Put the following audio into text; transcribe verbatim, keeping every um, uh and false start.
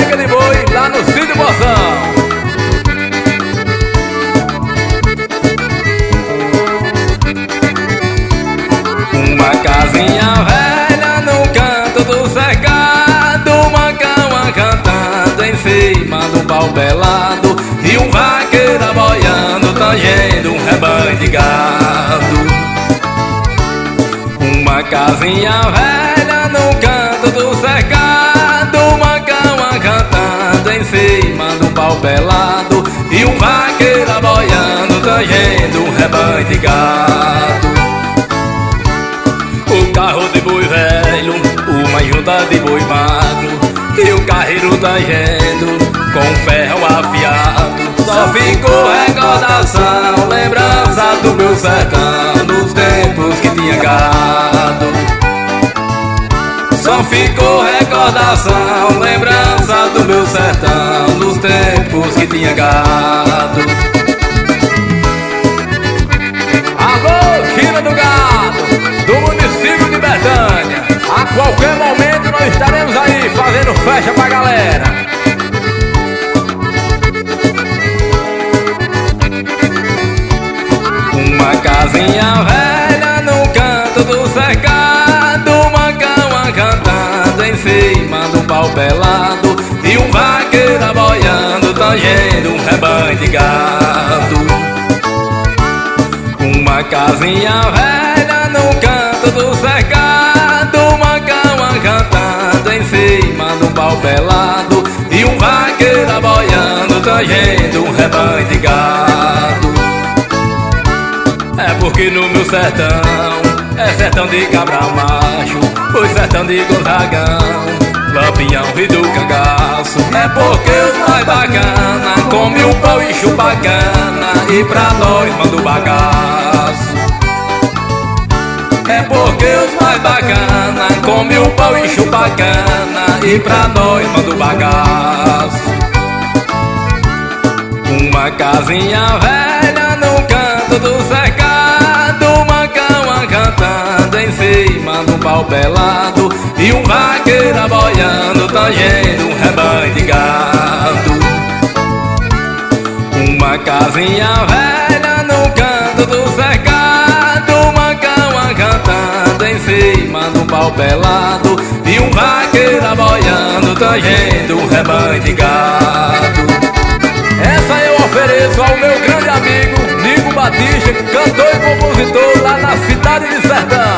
pega de boi lá no Sítio Moção. Uma casinha velha no canto do cercado, uma cama cantando em cima do pau pelado, e um vaqueiro aboiando, tangendo um rebanho de gado. Uma casinha velha no canto do cercado, uma cama cantando em cima do pau pelado, e um vaqueiro aboiando, tangendo um rebanho de gado. O carro de boi velho, uma junta de boi magro, e o carreiro tangendo com ferro afiado. Só ficou recordação, lembrança do meu sertão, dos tempos que tinha gado. Só ficou recordação, lembrança do meu sertão, dos tempos que tinha gado. Alô, China do Gado, do município de Betânia. A qualquer momento nós estaremos aí fazendo festa pra galera. Uma casinha velha no canto do cercado, uma cama cantando em cima do pau pelado, e um vaqueiro aboiando, tangendo um rebanho de gado. Uma casinha velha no canto do cercado, uma cama cantando em cima do pau pelado, e um vaqueiro aboiando, tangendo um rebanho de gado. É porque no meu sertão é sertão de cabra macho, foi sertão de Gonzagão, Lampião e do Cangaço. É porque os mais bacana come o pau e chupa cana, e pra nós manda o bagaço. É porque os mais bacana come o pau e chupa cana, e pra nós manda o bagaço. Uma casinha velha no canto do cercado, uma cama cantando em cima do pau pelado, e um vaqueiro aboiando, tangendo um rebanho de gado. Uma casinha velha no canto do cercado, uma cama cantando em cima do pau pelado, e um vaqueiro aboiando, tangendo um rebanho de gado. Essa eu ofereço ao meu grande amigo Nico Batista, cantor e compositor lá na cidade de Sertão.